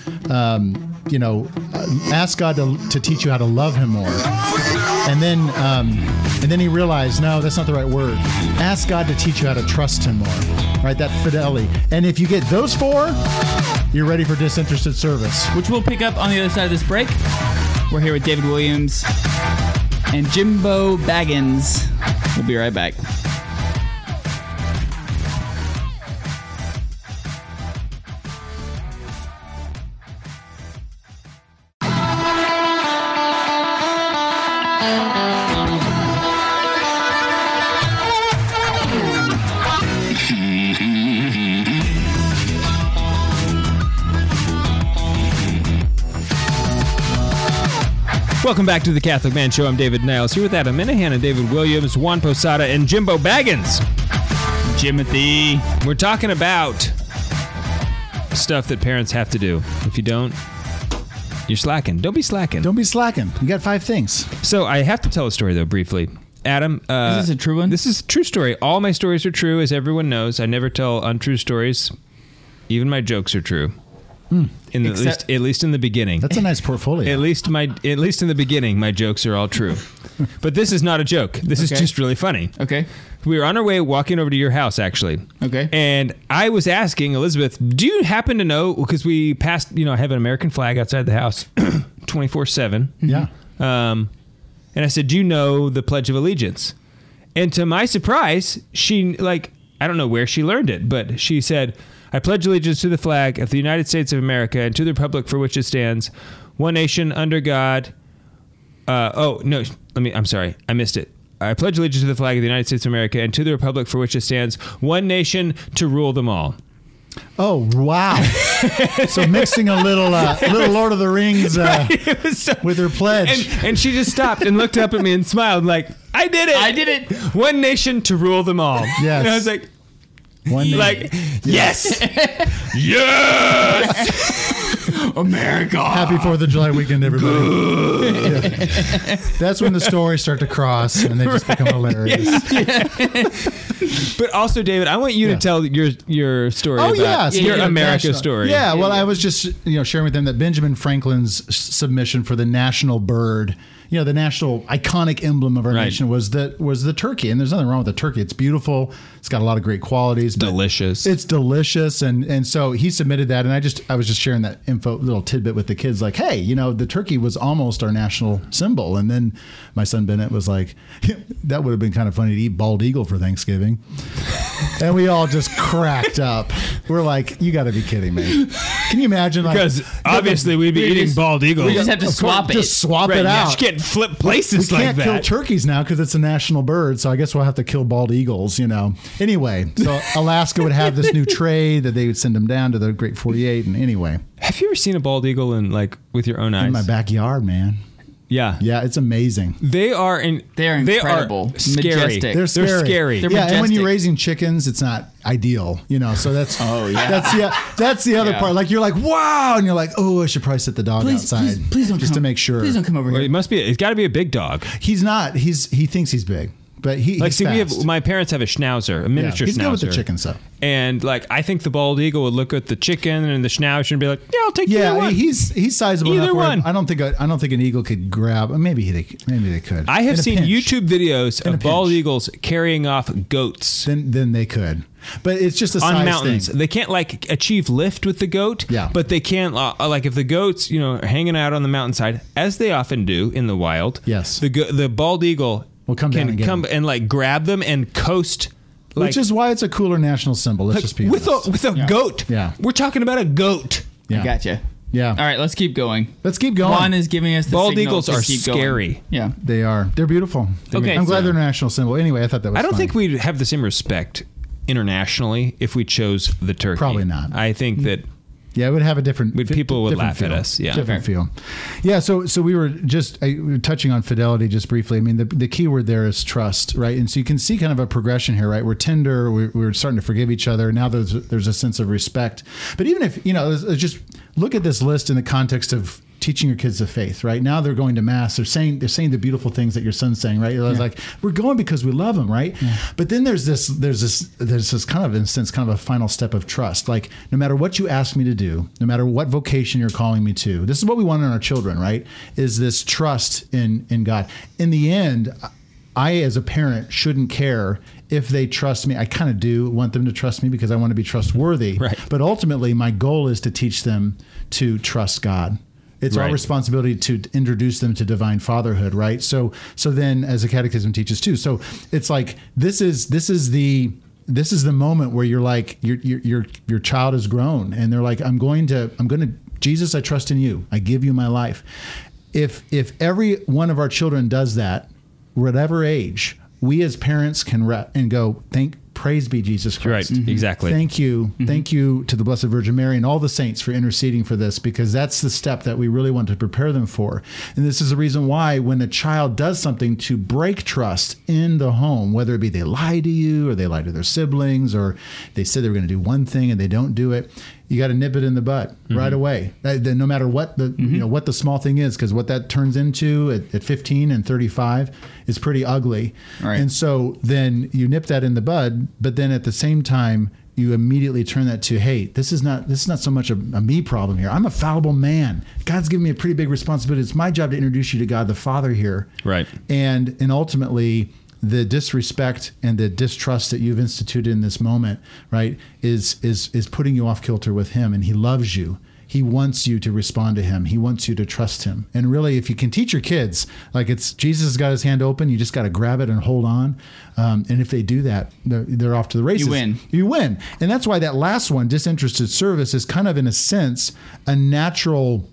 ask God to teach you how to love him more. And then he realized, no, that's not the right word. Ask God to teach you how to trust him more, right? That fidelity. And if you get those 4, you're ready for disinterested service. Which we'll pick up on the other side of this break. We're here with David Williams and Jimbo Baggins. We'll be right back. Welcome back to the Catholic Man Show. I'm David Niles here with Adam Minahan and David Williams, Juan Posada, and Jimbo Baggins. Jimothy. We're talking about stuff that parents have to do. If you don't, you're slacking. Don't be slacking. Don't be slacking. You got 5 things. So I have to tell a story, though, briefly. Adam. Is this a true one? This is a true story. All my stories are true, as everyone knows. I never tell untrue stories. Even my jokes are true. At least in the beginning. That's a nice portfolio. At least in the beginning, my jokes are all true. But this is not a joke. This is just really funny. Okay. We were on our way walking over to your house, actually. Okay. And I was asking Elizabeth, do you happen to know, because we passed, I have an American flag outside the house 24/7. Yeah. And I said, do you know the Pledge of Allegiance? And to my surprise, she, I don't know where she learned it, but she said, I pledge allegiance to the flag of the United States of America and to the republic for which it stands, one nation under God. I'm sorry. I missed it. I pledge allegiance to the flag of the United States of America and to the republic for which it stands, one nation to rule them all. Oh, wow. So mixing a little Lord of the Rings with her pledge. And she just stopped and looked up at me and smiled like, I did it. One nation to rule them all. Yes. And I was like, one nation. Yes. Yes. America. Happy 4th of July weekend, everybody. Yeah. That's when the stories start to cross and they just become hilarious. But also, David, I want you to tell your story about your America story. Yeah, well, I was just sharing with them that Benjamin Franklin's submission for the national bird, the national iconic emblem of our nation was the turkey. And there's nothing wrong with the turkey. It's beautiful. It's got a lot of great qualities. Delicious. It's delicious. And so he submitted that. And I was just sharing that little tidbit with the kids, like, hey, the turkey was almost our national symbol. And then my son Bennett was like, that would have been kind of funny to eat bald eagle for Thanksgiving. And we all just cracked up. We're like, you got to be kidding me. Can you imagine? Because obviously we'd be eating bald eagle. We just have to swap it. Just swap it out. You can't flip places like that. We can't kill turkeys now because it's a national bird. So I guess we'll have to kill bald eagles, Anyway, so Alaska would have this new tray that they would send them down to the Great 48. And anyway. Have you ever seen a bald eagle with your own eyes? In my backyard, man. Yeah. Yeah, it's amazing. They're incredible. They are scary. Majestic. They're scary. They're and when majestic. you're raising chickens, it's not ideal, so that's that's the other part. Like you're like, wow, and you're like, oh, I should probably set the dog outside. Please don't just to make sure. Please don't come over here. Well, it's got to be a big dog. He's not. He thinks he's big. But he's fast. My parents have a schnauzer, a miniature schnauzer. He's good with the chicken stuff. And I think the bald eagle would look at the chicken and the schnauzer and be like, "Yeah, I'll take either one." He's sizable Either enough. one. I don't think an eagle could grab. Maybe they could. I have seen YouTube videos of bald eagles carrying off goats. Then they could. But it's just a size on mountains. thing. They can't achieve lift with the goat. Yeah. But they can if the goats are hanging out on the mountainside, as they often do in the wild. Yes. The bald eagle can come and grab them and coast. Which is why it's a cooler national symbol. Let's just be honest. With a goat. Yeah. We're talking about a goat. Yeah. I gotcha. Yeah. All right, let's keep going. Juan is giving us the bald signal eagles to are keep scary. Going. Yeah. They are. They're beautiful. I'm glad they're a national symbol. Anyway, I thought that was I don't funny. think we'd have the same respect internationally if we chose the turkey. Probably not. I think that Yeah, it would have a different. People would different laugh feel. at us. Yeah, different feel. Yeah. So we were just touching on fidelity just briefly. I mean, the key word there is trust, right? And so you can see kind of a progression here, right? We're tender. We're starting to forgive each other. Now there's a sense of respect. But even if just look at this list in the context of teaching your kids the faith, right? Now they're going to mass. They're saying the beautiful things that your son's saying, right? It's like, we're going because we love him, right? Yeah. But then there's this kind of, in a sense, kind of a final step of trust. Like, no matter what you ask me to do, no matter what vocation you're calling me to, this is what we want in our children, right? Is this trust in God. In the end, I, as a parent, shouldn't care if they trust me. I kind of do want them to trust me because I want to be trustworthy. Right. But ultimately, my goal is to teach them to trust God. It's our responsibility to introduce them to divine fatherhood, right? So then, as the Catechism teaches too. So it's like this is the moment where you're like your child is grown, and they're like, I'm going to Jesus, I trust in you. I give you my life. If every one of our children does that, whatever age, we as parents can and go, praise be Jesus Christ. Right, exactly. Thank you. Mm-hmm. Thank you to the Blessed Virgin Mary and all the saints for interceding for this, because that's the step that we really want to prepare them for. And this is the reason why when a child does something to break trust in the home, whether it be they lie to you or they lie to their siblings or they said they were going to do one thing and they don't do it, you got to nip it in the butt right away. No matter what the what the small thing is, because what that turns into at 15 and 35 is pretty ugly. Right. And so then you nip that in the bud, but then at the same time you immediately turn that to, hey, this is not so much a me problem here. I'm a fallible man. God's given me a pretty big responsibility. It's my job to introduce you to God the Father here. Right. And ultimately, the disrespect and the distrust that you've instituted in this moment, right, is putting you off kilter with him. And he loves you. He wants you to respond to him. He wants you to trust him. And really, if you can teach your kids, like Jesus has got his hand open, you just got to grab it and hold on. And if they do that, they're off to the races. You win. And that's why that last one, disinterested service, is kind of, in a sense, a natural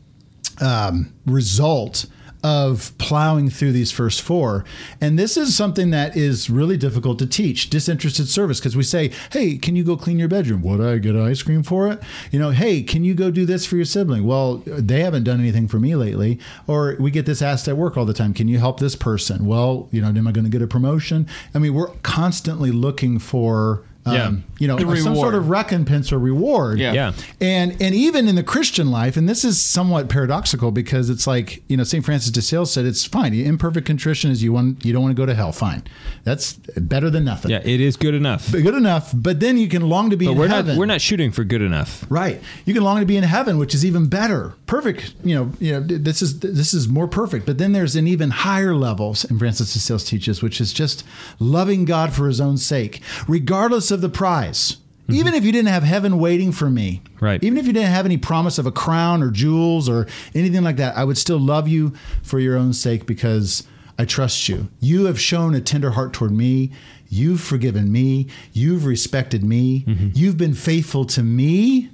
result of plowing through these first four. And this is something that is really difficult to teach, disinterested service, because we say, hey, can you go clean your bedroom? Would I get ice cream for it? Hey, can you go do this for your sibling? Well, they haven't done anything for me lately. Or we get this asked at work all the time. Can you help this person? Well, am I going to get a promotion? I mean, we're constantly looking for some sort of recompense or reward. Yeah. And even in the Christian life, and this is somewhat paradoxical because it's like, St. Francis de Sales said, it's fine. Imperfect contrition is you don't want to go to hell. Fine. That's better than nothing. Yeah, it is good enough. Good enough. But then you can long to be in heaven. We're not shooting for good enough. Right. You can long to be in heaven, which is even better. Perfect. This is more perfect. But then there's an even higher level, St. Francis de Sales teaches, which is just loving God for his own sake, regardless of the prize. Mm-hmm. Even if you didn't have heaven waiting for me, right? Even if you didn't have any promise of a crown or jewels or anything like that, I would still love you for your own sake because I trust you. You have shown a tender heart toward me. You've forgiven me. You've respected me. Mm-hmm. You've been faithful to me.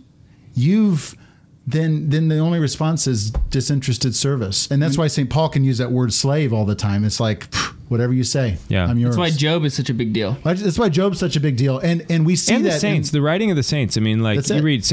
Then the only response is disinterested service. And that's why St. Paul can use that word slave all the time. It's like, whatever you say, I'm yours. That's why Job is such a big deal. That's why Job's such a big deal. And we see the saints, the writing of the saints. I mean, like you read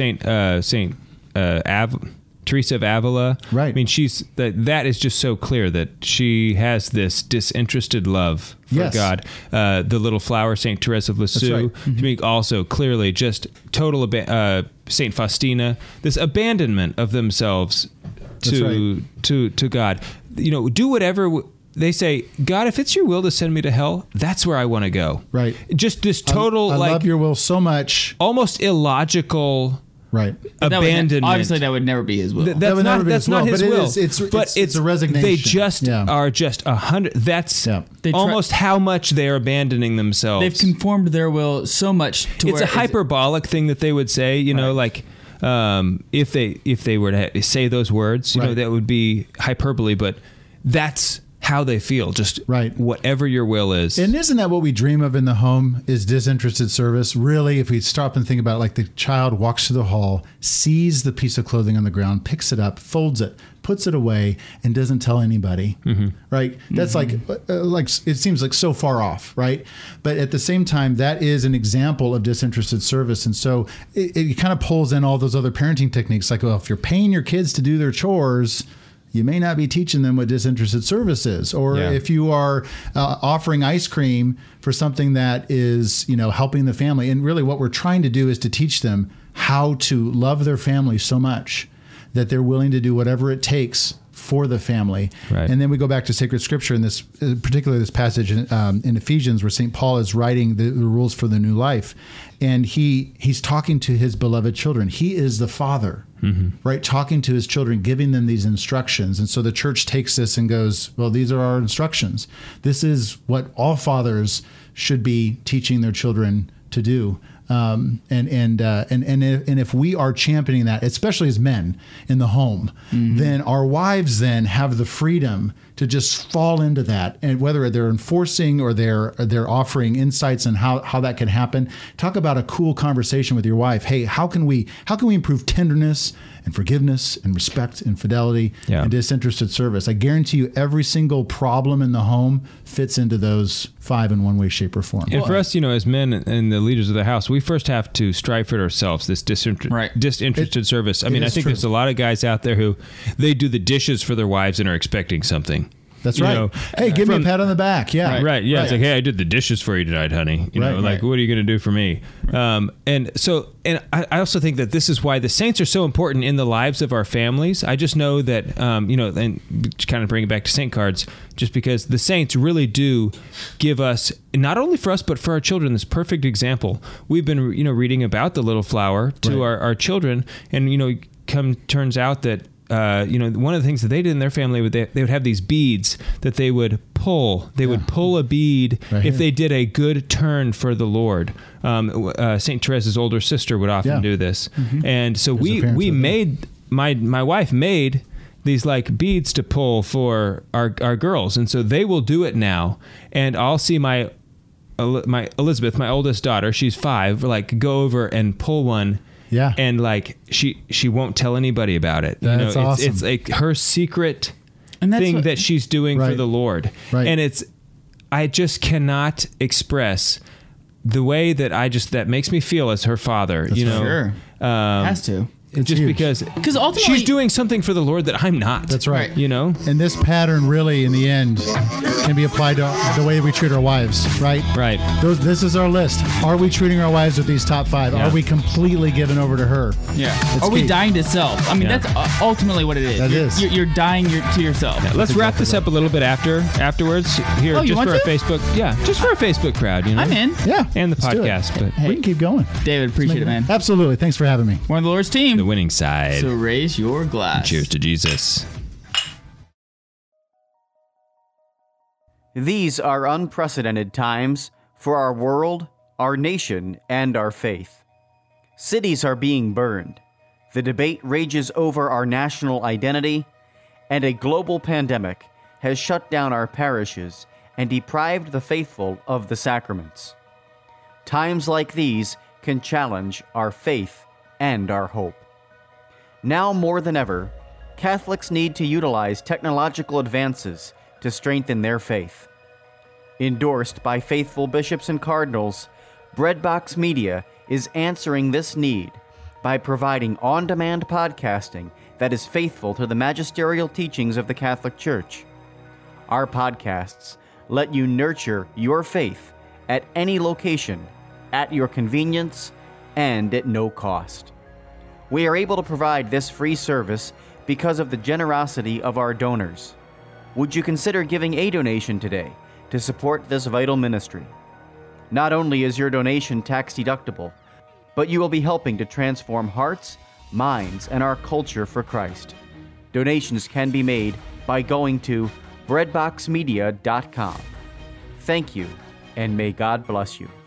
Teresa of Avila. Right. I mean, that is just so clear that she has this disinterested love for God. The Little Flower, St. Therese of Lisieux. Right. Mm-hmm. To me, also clearly just total St. Faustina, this abandonment of themselves to God. Do whatever they say. God, if it's your will to send me to hell, that's where I want to go. Right. Just this total I love your will so much, almost illogical. Right. Abandonment. Obviously, that would never be his will. That's not his will. It's a resignation. They just are just 100. That's almost how much they're abandoning themselves. They've conformed their will so much to it's a hyperbolic thing that they would say, like if they were to say those words, that would be hyperbole, but that's how they feel, just whatever your will is. And isn't that what we dream of in the home, is disinterested service? Really, if we stop and think about it, like the child walks through the hall, sees the piece of clothing on the ground, picks it up, folds it, puts it away, and doesn't tell anybody, right? That's like it seems like so far off, right? But at the same time, that is an example of disinterested service. And so it kind of pulls in all those other parenting techniques, like, well, if you're paying your kids to do their chores, you may not be teaching them what disinterested service is. Or if you are offering ice cream for something that is, helping the family. And really what we're trying to do is to teach them how to love their family so much that they're willing to do whatever it takes for the family. Right. And then we go back to sacred scripture, in this, particularly this passage in Ephesians, where St. Paul is writing the rules for the new life. And he's talking to his beloved children. He is the father, right? Talking to his children, giving them these instructions. And so the church takes this and goes, well, these are our instructions. This is what all fathers should be teaching their children to do. And if we are championing that, especially as men in the home, then our wives then have the freedom to just fall into that, and whether they're enforcing or they're offering insights on how that can happen. Talk about a cool conversation with your wife. Hey, how can we improve tenderness and forgiveness and respect and fidelity and disinterested service? I guarantee you, every single problem in the home fits into those 5 in one way, shape, or form. And for us, as men and the leaders of the house, we first have to strive for it ourselves, this disinterested service. I mean, I think there's a lot of guys out there who they do the dishes for their wives and are expecting something. That's right. Hey, give me a pat on the back. Yeah. Right. Yeah. Right. It's like, hey, I did the dishes for you tonight, honey. What are you going to do for me? Right. And I also think that this is why the saints are so important in the lives of our families. I just know that, and kind of bring it back to saint cards, just because the saints really do give us, not only for us, but for our children, this perfect example. We've been, reading about the Little Flower to our children, and, turns out that, one of the things that they did in their family, they would have these beads that they would pull. They would pull a bead if they did a good turn for the Lord. St. Teresa's older sister would often do this. And so we made, my wife made these like beads to pull for our girls. And so they will do it now. And I'll see my Elizabeth, my oldest daughter, she's 5, like go over and pull one. Yeah. And like she won't tell anybody about it. That's awesome. It's like her secret thing that she's doing for the Lord. Right. And I just cannot express the way that that makes me feel as her father. Sure. Has to. It's just huge. because ultimately she's doing something for the Lord that I'm not. That's right. You know? And this pattern really, in the end, can be applied to the way we treat our wives, right? Right. This is our list. Are we treating our wives with these top 5? Yeah. Are we completely given over to her? Yeah. That's Are we key. dying to self? I mean, Yeah. that's ultimately what it is. That is. You're dying to yourself. Yeah, let's wrap this up a little bit afterwards here, you just want for our to? Facebook. Yeah, just for our Facebook crowd. You know, I'm in. Yeah. and the let's do it. podcast. But We can keep going. David, appreciate it, man. Absolutely. Thanks for having me. We're on the Lord's team. the winning side. So raise your glass. Cheers to Jesus. These are unprecedented times for our world, our nation, and our faith. Cities are being burned. The debate rages over our national identity, and a global pandemic has shut down our parishes and deprived the faithful of the sacraments. Times like these can challenge our faith and our hope. Now more than ever, Catholics need to utilize technological advances to strengthen their faith. Endorsed by faithful bishops and cardinals, Breadbox Media is answering this need by providing on-demand podcasting that is faithful to the magisterial teachings of the Catholic Church. Our podcasts let you nurture your faith at any location, at your convenience, and at no cost. We are able to provide this free service because of the generosity of our donors. Would you consider giving a donation today to support this vital ministry? Not only is your donation tax-deductible, but you will be helping to transform hearts, minds, and our culture for Christ. Donations can be made by going to breadboxmedia.com. Thank you, and may God bless you.